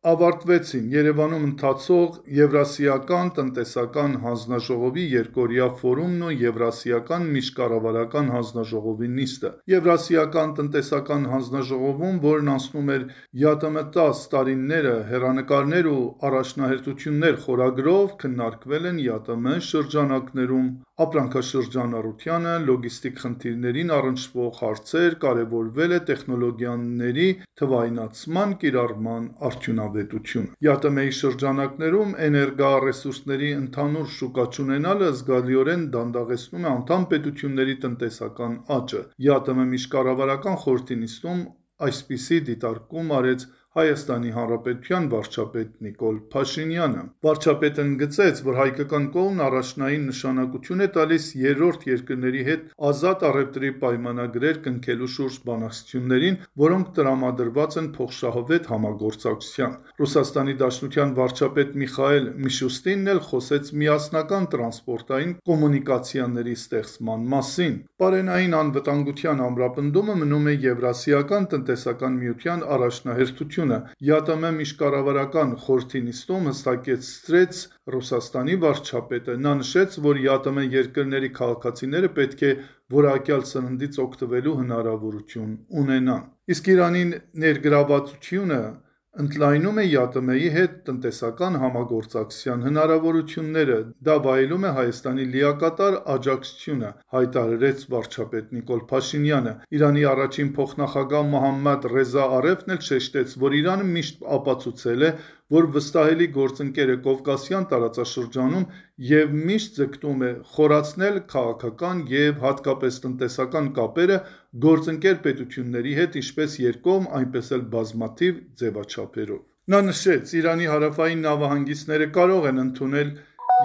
ավարտվեցին Երևանում ընթացող Եվրասիական տնտեսական հանձնաժողովի երկօրյա ֆորումն ու Եվրասիական միջկառավարական հանձնաժողովի նիստը։ Եվրասիական տնտեսական հանձնաժողովում, որն անցնում էր ԵԱՏՄ 10 տարիները, հեռանկարներ ու առաջնահերթություններ խորագրով, քննարկվել են ԵԱՏՄ շրջանակներում ապրանքաշրջանառությանը, լոգիստիկ խնդիրներին առնչվող հարցեր, կարևորվել է տեխնոլոգիաների թվայնացման կիրառման արդյունավետությունը։ ԵԱՏՄ-ի շրջանակներում էներգառեսուրսների ընդհանուր շուկա չունենալը զգալիորեն դանդաղեցնում է անդամ պետությունների տնտեսական աճը։ ԵԱՏՄ միջկառավարական խորհրդի նիստում այսպիսի դիտարկում արեց Հայաստանի Հանրապետության վարչապետ Նիկոլ Փաշինյանը։ Վարչապետն ընդգծեց, որ հայկական կողմն առաջնային նշանակություն է տալիս երրորդ երկրների հետ ազատ առևտրի պայմանագրեր կնքելու շուրջ բանակցություններին, որոնք տրամադրված են փոխշահավետ համագործակցության։ Ռուսաստանի Դաշնության վարչապետ Միխայել Միշուստինն էլ խոսեց միասնական տրանսպորտային կոմունիկացիաների ստեղծման մասին։ Պարենային անվտանգության ամրապնդումը մնում է Եվրասիական տնտեսական միության առաջնահերթությունը։ ԵԱՏՄ միջկառավարական խորհրդի նիստում հստակեցրեց Ռուսաստանի վարչապետը։ Նա նշեց, որ ԵԱՏՄ երկրների քաղաքացիները պետք է որակյալ սննդից օգտվելու հնարավորություն ունենան։ Իսկ Իրանի ներգրավվածությունը ընդլայնում է ԵԱՏՄ-ի հետ տնտեսական համագործակցության հնարավորությունները։ Դա վայելում է Հայաստանի լիակատար աջակցությունը, հայտարարեց վարչապետ Նիկոլ Փաշինյանը։ Իրանի առաջին փոխնախագահ Մոհամմադ Ռեզա Արեֆն էլ շեշտեց, որ Իրանը միշտ ապացուցել է, որ վստահելի գործընկեր է Կովկասյան տարածաշրջանում և միշտ ձգտում է խորացնել քաղաքական և հատկապես տնտեսական կապերը գործընկեր պետությունների հետ ինչպես երկկողմ, այնպես էլ բազմաթիվ ձևաչափերով։ Նա նշեց. «Իրանի հարավային նավահանգիստները կարող են ընդունել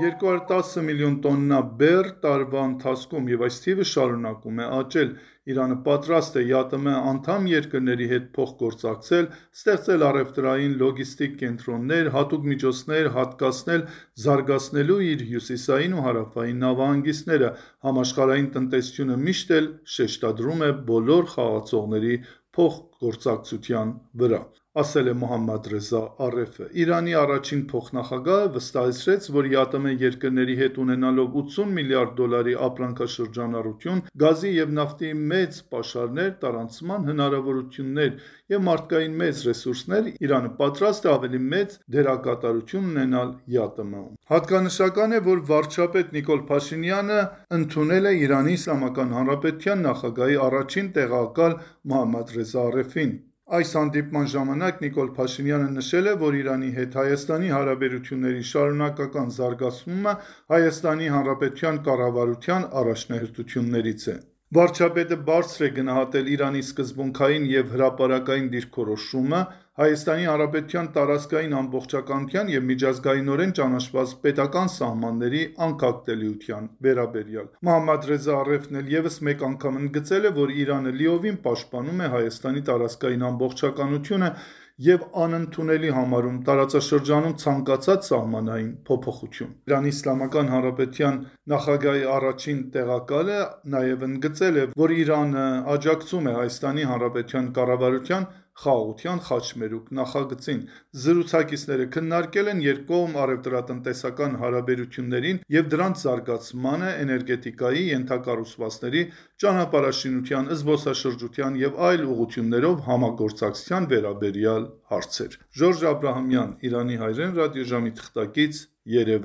210 միլիոն տոննա բեռ տարվա ընթացքում, և այս թիվը շարունակում է աճել։ Իրանը պատրաստ է ԵԱՏՄ անդամ երկրների հետ փոխգործակցել, ստեղծել առևտրային լոգիստիկ կենտրոններ, հատուկ միջոցներ հատկացնել զարգացնելու իր հյուսիսային ու հարավային նավահանգիստները։ Համաշխարհային տնտեսությունը միշտ էլ շեշտադրում է բոլոր խաղացողների փոխգործակցության վրա», ասել է Մոհամմադ Ռեզա Արեֆը։ Իրանի առաջին փոխնախագահը վստահեցրեց, որ ԵԱՏՄ երկրների հետ ունենալով $80 միլիարդ ապրանքաշրջանառություն, գազի և նավթի մեծ պաշարներ, տարանցման հնարավորություններ և մարդկային մեծ ռեսուրսներ, Իրանը պատրաստ է ավելի մեծ դերակատարություն ունենալ ԵԱՏՄ-ում։ Հատկանշական է, որ վարչապետ Նիկոլ Փաշինյանը ընդունել է Իրանի Իսլամական Հանրապետության նախագահի առաջին տեղակալ Մոհամմադ Ռեզա Արեֆին։ Այս հանդիպման ժամանակ Նիկոլ Փաշինյանը նշել է, որ Իրանի հետ Հայաստանի հարաբերությունների շարունակական զարգացումը Հայաստանի Հանրապետության կառավարության առաջնահերթություններից է։ Վարչապետը բարձր է գնահատել Իրանի սկզբունքային և հրապարակային դիրքորոշումը Հայաստանի Հանրապետության տարածքային ամբողջականության և միջազգայինորեն ճանաչված պետական սահմանների անկախտելիության վերաբերյալ։ Մոհամմադ Ռեզա Արեֆն էլ ևս մեկ անգամ ընդգծել է, որ Իրանը լիովին պաշտպանում է Հայաստանի տարածքային ամբողջականությունը և անընդունելի համարում տարածաշրջանում ցանկացած սահմանային փոփոխություն։ Իրանի Իսլամական Հանրապետության նախագահի առաջին տեղակալը նաև ընդգծել է, որ Իրանը աջակցում է Հայաստանի Հանրապետության կառավարության Խաղաղության խաչմերուկ նախագծին։ Զրուցակիցները քննարկել են երկկողմ առևտրատնտեսական հարաբերություններին և դրանց զարգացմանը, էներգետիկայի, ենթակառուցվածքների, ճանապարհաշինության, զբոսաշրջության և այլ ուղղություններով համագործակցության վերաբերյալ հարցեր։ Ժորժ Աբրահամյան, Իրանի հայրեն ռադիոժամի թղթակից, Երևան։